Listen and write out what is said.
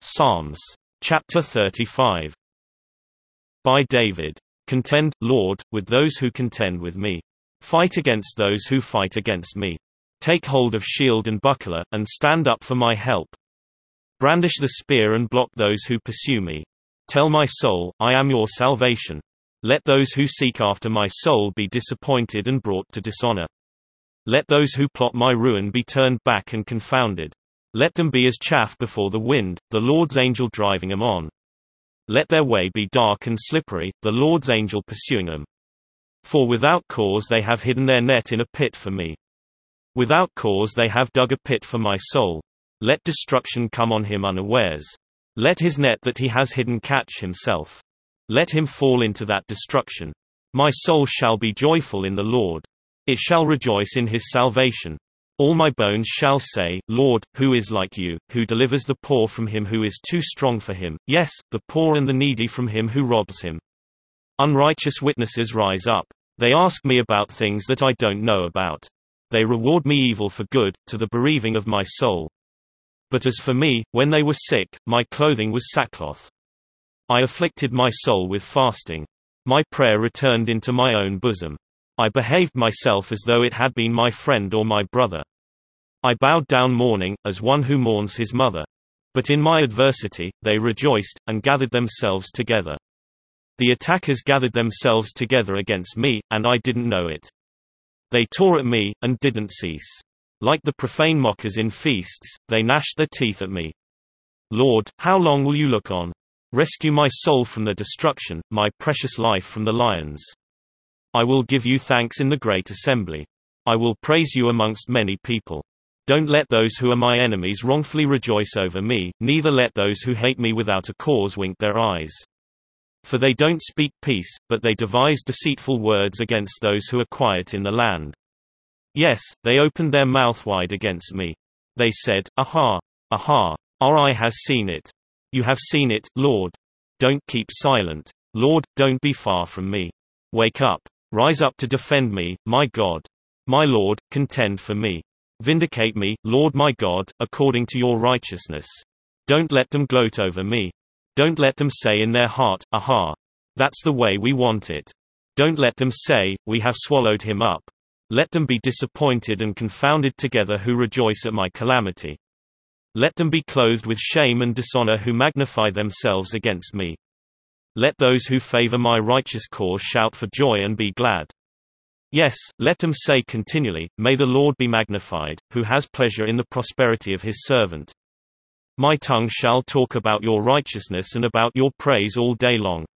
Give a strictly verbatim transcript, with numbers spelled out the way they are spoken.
Psalms. Chapter thirty-five. By David. Contend, Lord, with those who contend with me. Fight against those who fight against me. Take hold of shield and buckler, and stand up for my help. Brandish the spear and block those who pursue me. Tell my soul, I am your salvation. Let those who seek after my soul be disappointed and brought to dishonor. Let those who plot my ruin be turned back and confounded. Let them be as chaff before the wind, the Lord's angel driving them on. Let their way be dark and slippery, the Lord's angel pursuing them. For without cause they have hidden their net in a pit for me. Without cause they have dug a pit for my soul. Let destruction come on him unawares. Let his net that he has hidden catch himself. Let him fall into that destruction. My soul shall be joyful in the Lord. It shall rejoice in his salvation. All my bones shall say, Lord, who is like you, who delivers the poor from him who is too strong for him, yes, the poor and the needy from him who robs him. Unrighteous witnesses rise up. They ask me about things that I don't know about. They reward me evil for good, to the bereaving of my soul. But as for me, when they were sick, my clothing was sackcloth. I afflicted my soul with fasting. My prayer returned into my own bosom. I behaved myself as though it had been my friend or my brother. I bowed down mourning, as one who mourns his mother. But in my adversity, they rejoiced, and gathered themselves together. The attackers gathered themselves together against me, and I didn't know it. They tore at me, and didn't cease. Like the profane mockers in feasts, they gnashed their teeth at me. Lord, how long will you look on? Rescue my soul from the destruction, my precious life from the lions. I will give you thanks in the great assembly. I will praise you amongst many people. Don't let those who are my enemies wrongfully rejoice over me, neither let those who hate me without a cause wink their eyes. For they don't speak peace, but they devise deceitful words against those who are quiet in the land. Yes, they opened their mouth wide against me. They said, Aha! Aha! Our eye has seen it. You have seen it, Lord. Don't keep silent. Lord, don't be far from me. Wake up. Rise up to defend me, my God. My Lord, contend for me. Vindicate me, Lord my God, according to your righteousness. Don't let them gloat over me. Don't let them say in their heart, Aha! That's the way we want it. Don't let them say, We have swallowed him up. Let them be disappointed and confounded together who rejoice at my calamity. Let them be clothed with shame and dishonor who magnify themselves against me. Let those who favor my righteous cause shout for joy and be glad. Yes, let them say continually, May the Lord be magnified, who has pleasure in the prosperity of his servant. My tongue shall talk about your righteousness and about your praise all day long.